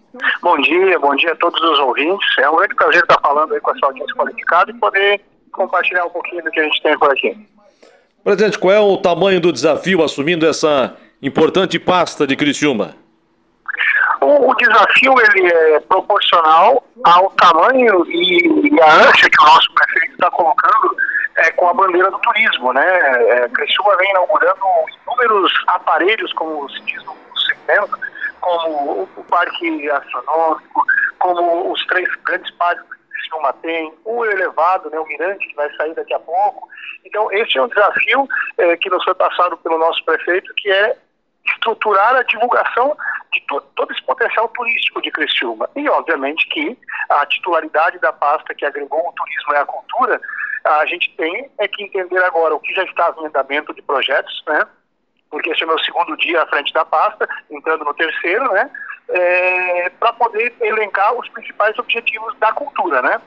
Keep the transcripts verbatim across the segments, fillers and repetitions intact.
Bom dia, bom dia a todos os ouvintes. É um grande prazer estar falando aí com essa audiência qualificada e poder compartilhar um pouquinho do que a gente tem por aqui. Presidente, qual é o tamanho do desafio assumindo essa importante pasta de Criciúma? O, o desafio ele é proporcional ao tamanho e, e a ânsia que o nosso prefeito está colocando é, com a bandeira do turismo, né? É, Criciúma vem inaugurando inúmeros aparelhos, como se diz no segmento, como o, o parque astronômico, como os três grandes parques que Criciúma tem, o elevado, né, o Mirante, que vai sair daqui a pouco. Então, esse é um desafio é, que nos foi passado pelo nosso prefeito, que é estruturar a divulgação de to todo esse potencial turístico de Criciúma. E, obviamente, que a titularidade da pasta que agregou o turismo e a cultura, a gente tem é que entender agora o que já está em andamento de projetos, né? Porque esse é o meu segundo dia à frente da pasta, entrando no terceiro, né? É, para poder elencar os principais objetivos da cultura, né?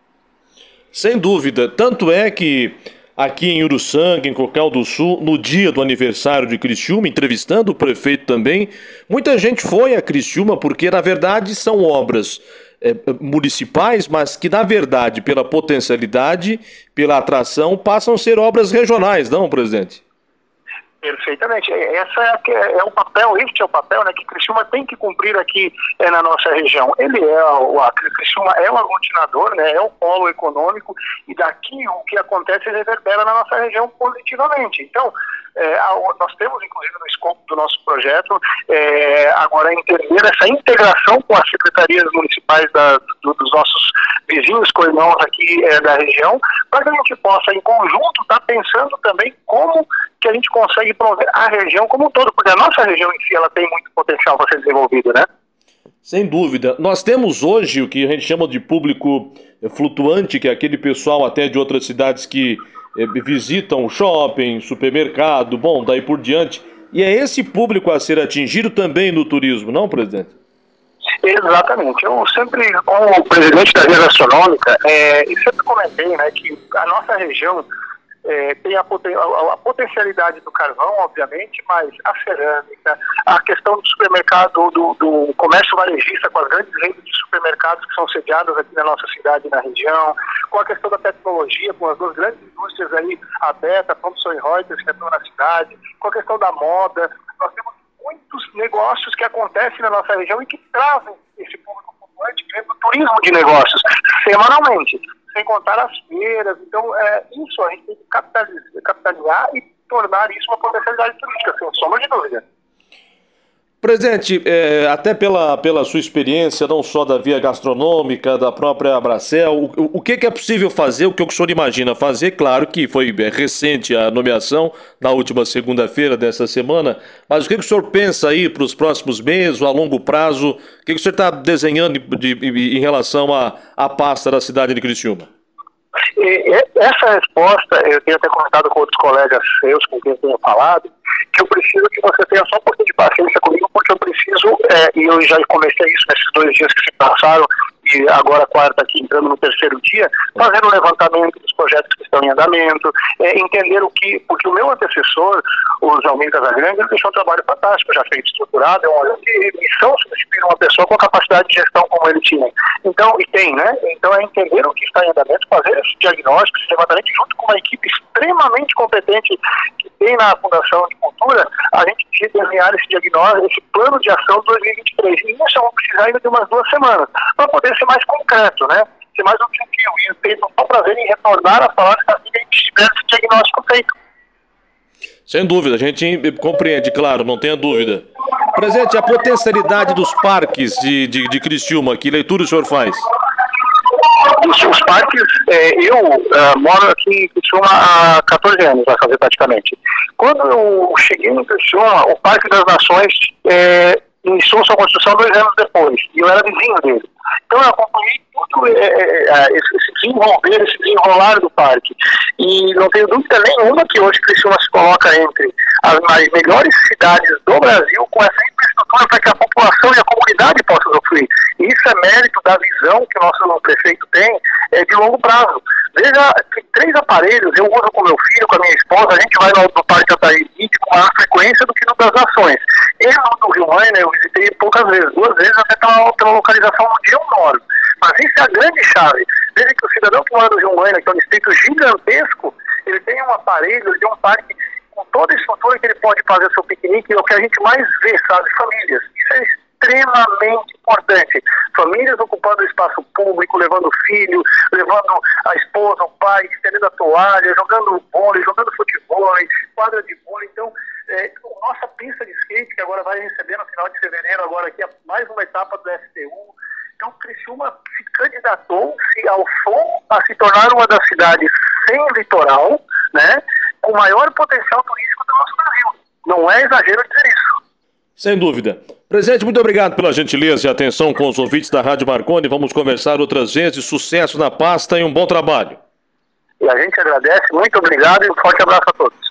Sem dúvida. Tanto é que aqui em Uruçanga, em Cocal do Sul, no dia do aniversário de Criciúma, entrevistando o prefeito também, muita gente foi a Criciúma porque, na verdade, são obras é, municipais, mas que, na verdade, pela potencialidade, pela atração, passam a ser obras regionais, não, presidente? Perfeitamente. Essa é, a, é o papel, este é o papel, né, que Criciúma tem que cumprir aqui é, na nossa região. Ele é, o a Criciúma é o aglutinador, né, é o polo econômico, e daqui o que acontece reverbera na nossa região positivamente. Então, é, a, nós temos, inclusive, no escopo do nosso projeto, é, agora entender essa integração com as secretarias municipais da, do, dos nossos vizinhos, co-irmãos aqui é, da região, para que a gente possa, em conjunto, estar tá pensando também como que a gente consegue promover a região como um todo, porque a nossa região em si ela tem muito potencial para ser desenvolvida, né? Sem dúvida. Nós temos hoje o que a gente chama de público flutuante, que é aquele pessoal até de outras cidades que eh, visitam shopping, supermercado, bom, daí por diante. E é esse público a ser atingido também no turismo, não, presidente? Exatamente. Eu sempre, como presidente da Via Gastronômica, é, eu sempre comentei, né, que a nossa região É, tem a, poten a, a potencialidade do carvão, obviamente, mas a cerâmica, a questão do supermercado, do, do comércio varejista com as grandes redes de supermercados que são sediadas aqui na nossa cidade e na região, com a questão da tecnologia, com as duas grandes indústrias aí, a Beta, a Thomson Reuters, que atuam na cidade, com a questão da moda. Nós temos muitos negócios que acontecem na nossa região e que trazem esse público flutuante, que vem do turismo de negócios, semanalmente. Sem contar as feiras. Então, é, isso a gente tem que capitalizar, capitalizar e tornar isso uma potencialidade turística, sem sombra de dúvida. Presidente, é, até pela, pela sua experiência, não só da Via Gastronômica, da própria Abracel, o, o que, que é possível fazer, o que o senhor imagina fazer? Claro que foi recente a nomeação, na última segunda-feira dessa semana, mas o que, que o senhor pensa aí para os próximos meses, a longo prazo, o que, que o senhor está desenhando de, de, em relação à, à pasta da cidade de Criciúma? E, essa resposta, eu tenho até comentado com outros colegas seus, com quem eu tenho falado, que eu preciso que você tenha só um pouquinho de paciência comigo, porque eu preciso, é, e eu já comecei isso nesses dois dias que se passaram, e agora quarta aqui entrando no terceiro dia, fazer um levantamento dos projetos que estão em andamento, é, entender o que, porque o meu antecessor, o Zalmir Casagrande, ele deixou um trabalho fantástico, já feito estruturado, é uma missão substituir uma pessoa com a capacidade de gestão como ele tinha. Então, e tem, né? Então é entender o que está em andamento, fazer esse diagnóstico, esse levantamento junto com uma equipe extremamente competente que tem na Fundação de Cultura, a gente desenhar esse diagnóstico, esse plano de ação dois mil e vinte e três. E isso vamos precisar ainda de umas duas semanas, para poder ser mais concreto, né? Ser mais objetivo. E eu tenho um prazer em retornar a falar assim que a gente tiver esse diagnóstico feito. Sem dúvida, a gente compreende, claro, não tenha dúvida. Presidente, a potencialidade dos parques de, de, de Criciúma, que leitura o senhor faz? Os, os parques, é, eu uh, moro aqui em Criciúma há quatorze anos, vai fazer praticamente. Quando eu cheguei no Criciúma, o Parque das Nações é, iniciou sua construção dois anos depois, e eu era vizinho dele. Então eu acompanhei tudo é, é, esse, esse desenvolver, esse desenrolar do parque. E não tenho dúvida nenhuma que hoje Criciúma se coloca entre as mais melhores cidades do Brasil com essa infraestrutura para que a população e a comunidade possam usufruir. E isso é mérito da visão que o nosso prefeito tem é, de longo prazo. Veja que três aparelhos eu uso com meu filho, com a minha esposa, a gente vai no, no Parque Ataíde com maior frequência do que no das Nações. Eu, no Rio Maina, eu visitei poucas vezes, duas vezes até pela, pela localização onde eu moro. Mas isso é a grande chave. Veja que o cidadão que mora no Rio Maina, que é um distrito gigantesco, ele tem um aparelho, ele tem um parque com toda a estrutura que ele pode fazer o seu piquenique, é o que a gente mais vê, sabe? Famílias. Isso é extremamente importante. Famílias ocupando o espaço público, levando o filho, levando a esposa, o pai, estendendo a toalha, jogando vôlei, jogando futebol, quadra de vôlei. Então, é, nossa pista de skate, que agora vai receber no final de fevereiro, agora aqui mais uma etapa do S T U. Então, Criciúma se candidatou-se ao som a se tornar uma das cidades sem litoral, né, com maior potencial turístico do nosso Brasil. Não é exagero dizer isso. Sem dúvida. Presidente, muito obrigado pela gentileza e atenção com os ouvintes da Rádio Marconi. Vamos conversar outras vezes. Sucesso na pasta e um bom trabalho. E a gente agradece. Muito obrigado e um forte abraço a todos.